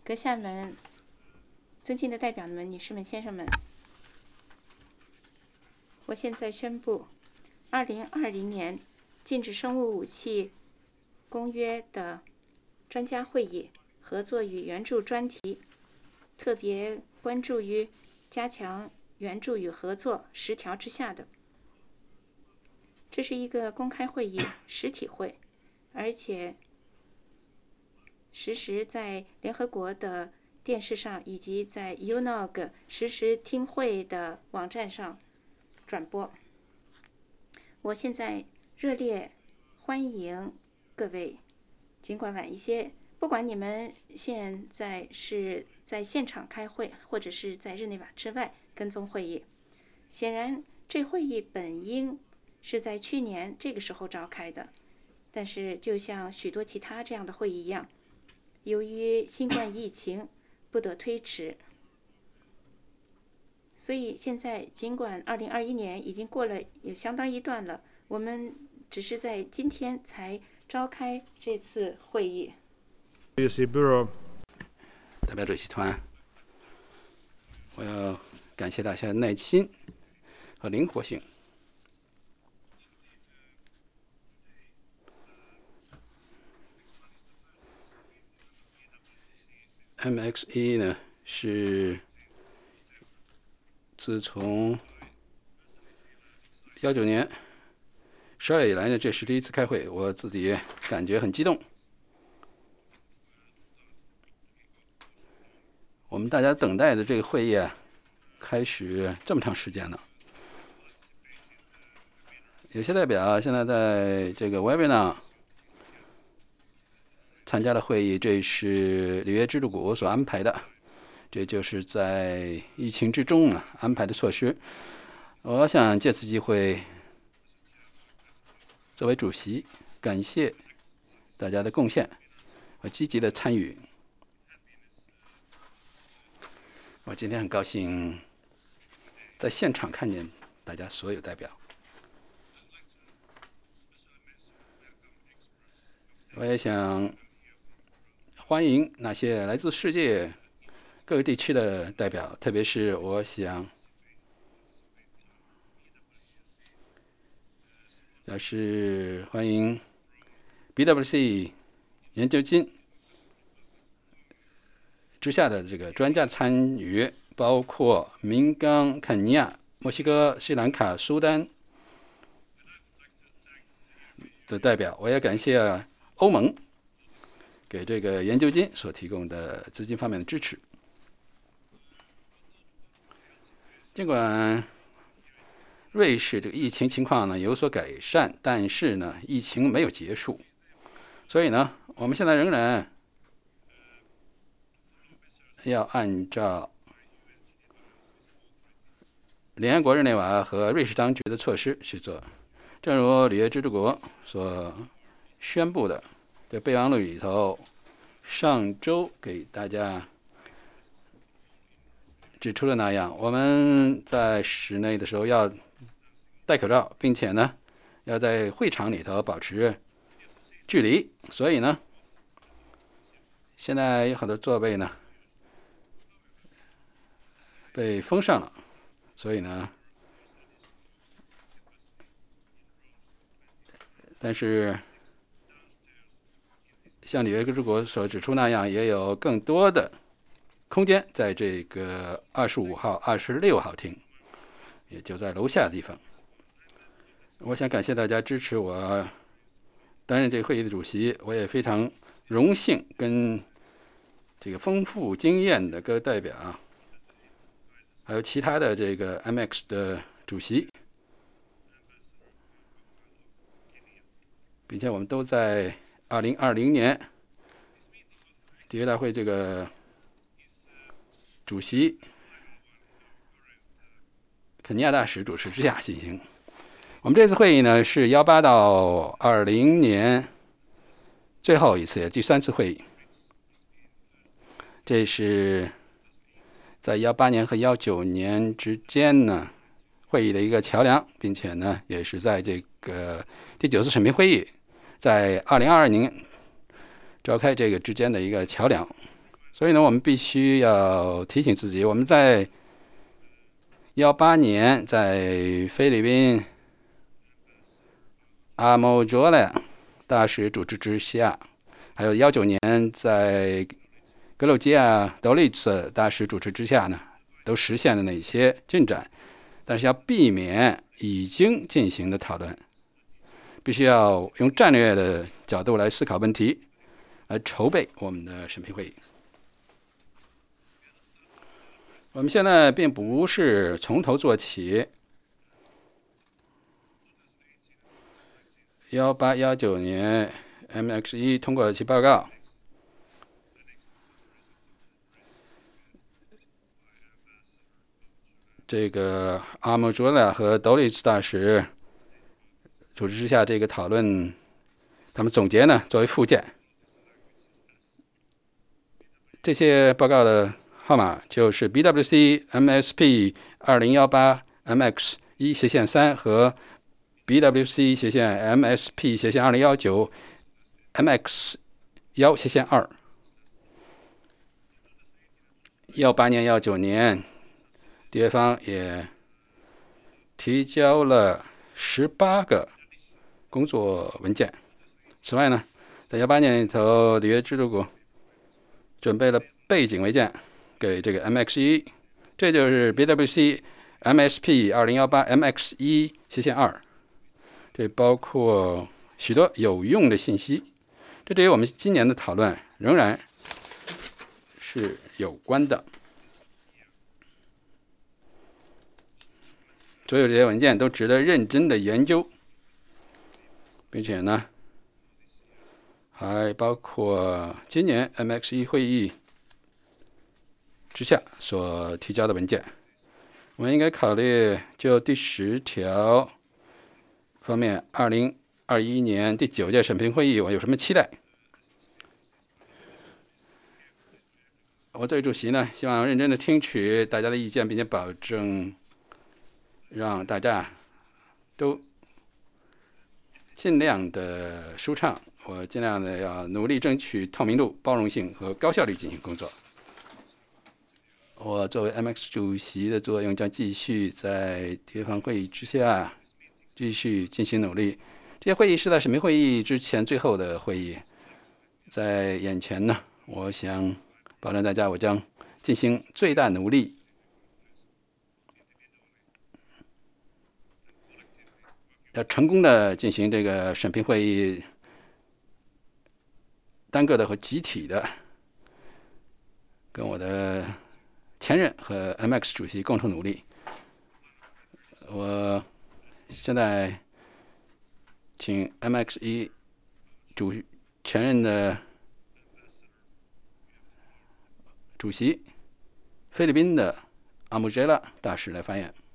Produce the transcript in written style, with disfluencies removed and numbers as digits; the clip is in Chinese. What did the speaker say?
阁下们、尊敬的代表们、女士们、先生们，我现在宣布，2020年禁止生物武器公约的专家会议合作与援助专题，特别关注于加强援助与合作10条之下的。这是一个公开会议，实体会，而且实时在联合国的电视上以及在 UNOG 实时听会的网站上转播。我现在热烈欢迎各位，尽管晚一些，不管你们现在是在现场开会，或者是在日内瓦之外跟踪会议。显然，这会议本应是在去年这个时候召开的，但是就像许多其他这样的会议一样，由于新冠疫情不得推迟。所以现在尽管2021年已经过了有相当一段了，我们只是在今天才召开这次会议。 代表主席团，我要感谢大家的耐心和灵活性。MXE 呢是自从19年12月以来呢，这是第一次开会，我自己感觉很激动。我们大家等待的这个会议啊，开始这么长时间了。有些代表现在在这个 Webinar 参加了会议，这是里约支柱谷所安排的，这就是在疫情之中安排的措施。我想借此机会，作为主席，感谢大家的贡献和积极的参与。我今天很高兴在现场看见大家所有代表。我也想欢迎那些来自世界各个地区的代表，特别是我想表示欢迎 BWC 研究金之下的这个专家参与，包括明冈、肯尼亚、墨西哥、斯里兰卡、苏丹的代表。我也感谢欧盟给这个研究金所提供的资金方面的支持。尽管瑞士这个疫情情况呢有所改善，但是呢疫情没有结束，所以呢我们现在仍然要按照联合国日内瓦和瑞士当局的措施去做。正如里约支柱国所宣布的，在备忘录里头，上周给大家指出了那样，我们在室内的时候要戴口罩，并且呢要在会场里头保持距离。所以呢，现在有很多座位呢被封上了，所以呢，但是像里约支柱国所指出那样，也有更多的空间在这个25号、26号厅，也就在楼下的地方。我想感谢大家支持我担任这个会议的主席，我也非常荣幸跟这个丰富经验的各代表，还有其他的这个 MX 的主席，并且我们都在2020年缔约大会这个主席肯尼亚大使主持之下进行。我们这次会议呢是18到20年最后一次，也第3次会议。这是在18年和19年之间呢会议的一个桥梁，并且呢也是在这个第9次审评会议在2022年召开这个之间的一个桥梁。 所以呢，我们必须要提醒自己，我们在18年在菲律宾阿莫卓勒大使主持之下，还有19年在格鲁吉亚德利茨大使主持之下呢，都实现了哪些进展？但是要避免已经进行的讨论，必须要用战略的角度来思考问题，来筹备我们的审批会议。我们现在并不是从头做起。18、19年 MX1 通过其报告，这个阿莫卓拉和德里茨大使组织之下这个讨论，他们总结呢作为附件。这些报告的号码就是 BWC MSP 2018 MX1/3 和 BWC MSP 2019 MX1/2。18年、19年，缔约方也提交了18个工作文件。此外呢，在18年里头，缔约制度国准备了背景文件给这个 MX1，这就是 BWC MSP 2018 MX1/2，这包括许多有用的信息，这对于我们今年的讨论仍然是有关的。所有这些文件都值得认真的研究，并且呢，还包括今年 MX1 会议之下所提交的文件。我们应该考虑就第10条方面，2021年第9届审评会议我有什么期待？我作为主席呢，希望认真的听取大家的意见，并且保证让大家都尽量的舒畅。我尽量的要努力争取透明度、包容性和高效率进行工作。我作为 MX 主席的作用将继续在缔约方会议之下继续进行努力。这些会议是在审批会议之前最后的会议，在眼前呢，我想保证大家，我将进行最大努力，要成功的进行这个审评会议，单个的和集体的，跟我的前任和 MX 主席共同努力。我现在请 MX1 前任的主席菲律宾的阿姆杰拉大使来发言。